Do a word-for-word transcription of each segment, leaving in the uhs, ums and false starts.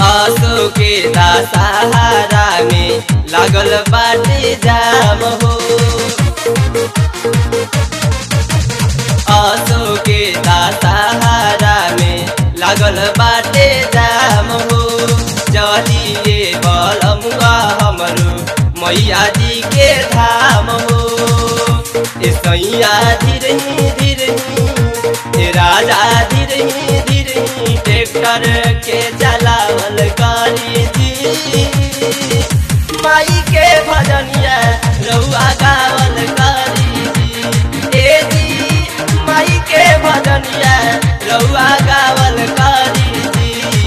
आसो के दशहरा में लागल बाटे जाम हो। आसो के दशहरा में लागल बाटे जाम हो। चलिए बलमुआ हमरो मैया जी के धाम हो। ए सैया धीरही धीरही ए राजा धीरही धीरही ट्रैक्टर के चलावल करी जी। माई के भजनिया रउआ गावल करी जी। ए जी माई के भजनिया रउआ गावल करी जी।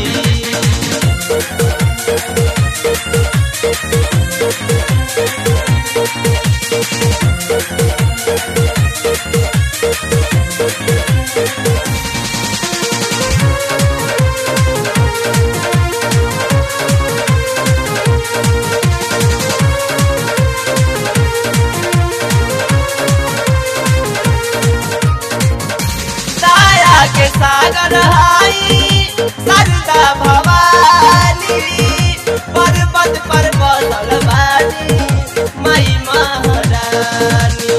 के सागर हाई सरदा भवानी पर्वत पर बसल बानी माई महारानी।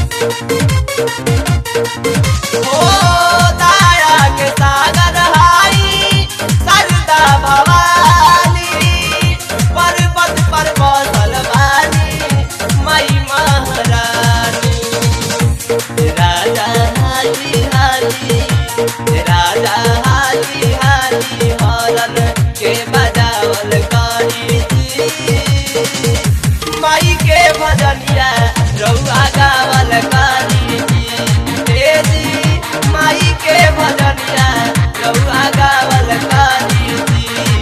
ओ तारा के सागर हाई सरदा भवानी पर्वत पर बसल बानी माई महारानी। राजा हाली हाली राजा हाली हाली हरन के बजावल करी जी। माई के भजनिया रउआ गावल करी जी। ए जी माई के भजनिया रउआ गावल करी जी।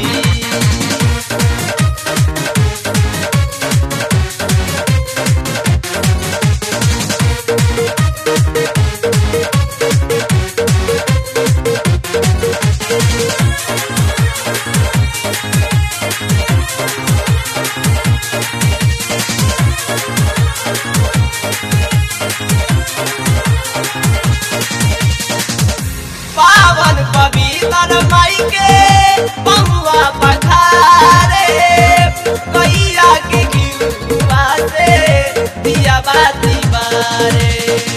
पावन पवित्र माई के पहुआ पखारे कैया के घिउवा से दिया बाती बारे।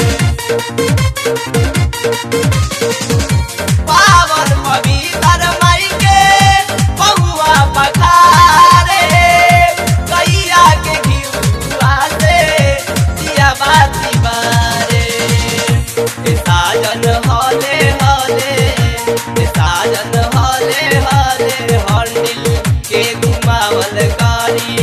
पावन पवित्र माई के पहुआ पखारे कैया के घिउवा से दिया बाती बारे। साजन हले साजन हले हले हंडिल के घुमावल करी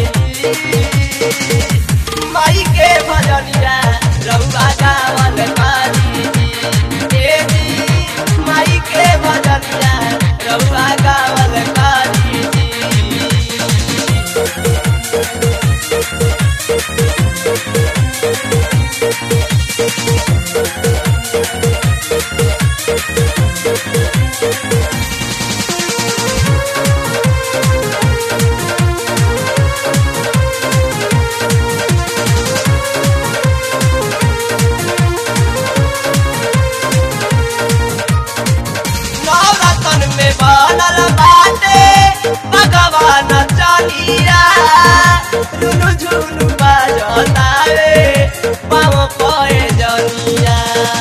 माई के भजनिया रउआ गावल करी जी। ए जी माई के भजनिया रउआ गावल करी जी। बनल बाटे भगवान चलिया रुनु झुनु बजतावे पाँव पए जनिया।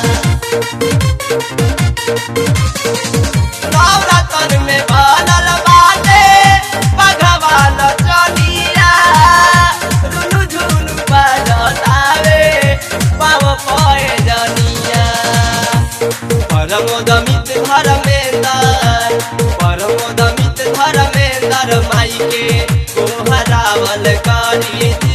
नवरतन में बनल बाटे भगवान चलिया रुनु झुनु बजतावे पाँव पए जनिया। परमोदमित धर्मेंद्र परमोदमित धर्मेंद्र माई के को हरावल करी।